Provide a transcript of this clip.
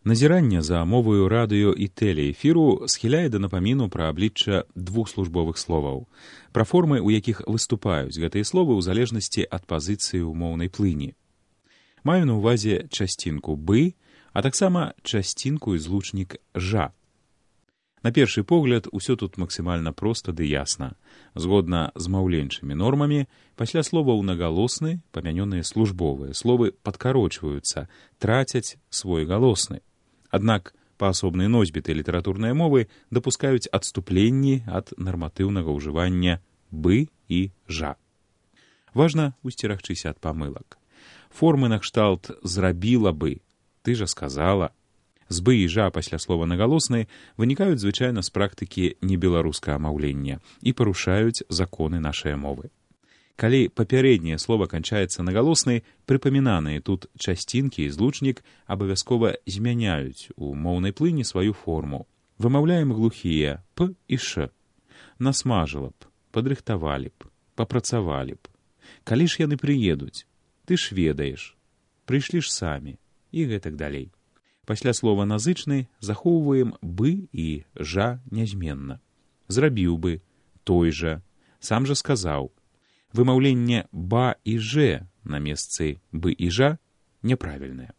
Назіранне за моваю радыё і тэлеэфіру схіляе да напаміну пра аблічча двух службовых словаў, пра формы, у якіх выступаюць гэтыя словы ў залежнасці ад пазіцыі ў моўнай плыні. Маю на ўвазе часцінку «бы», а таксама часцінку і злучнік «жа». На першы погляд, усё тут максімальна проста ды ясна. Згодна з маўленчымі нормамі, пасля словаў нагалосны, памянёныя службовыя словы падкарочваюцца, трацяць свой галосны. Аднак паасобныя носьбіты літаратурнай мовы дапускаюць адступленні ад нарматыўнага ўжывання «бы» і «жа». Важна усцерагчыся ад памылак. Формы накшталт «зрабіла бы», «ты жа сказала», з «бы» і «жа» пасля слова нагалосны вынікаюць звычайна з практыкі небеларускага маўлення і парушаюць законы нашай мовы. Калі папярэдняе слова канчаецца нагалоснай, прыпамінаныя тут часцінкі і злучнік абавязкова змяняюць у моўнай плыні сваю форму. Вымаўляем глухія «п» і «ш». Насмажыла б, падрыхтавалі б, папрацавалі б. Калі ж яны прыедуць? Ты ж ведаеш. Прыйшлі ж самі. І гэтак далей. Пасля слова назычны захоўваем «бы» і «жа» нязменна. Зрабіў бы, той жа, сам жа сказаў. Вымаўленне «ба» і «же» на месцы «бы» і «жа» няправільнае.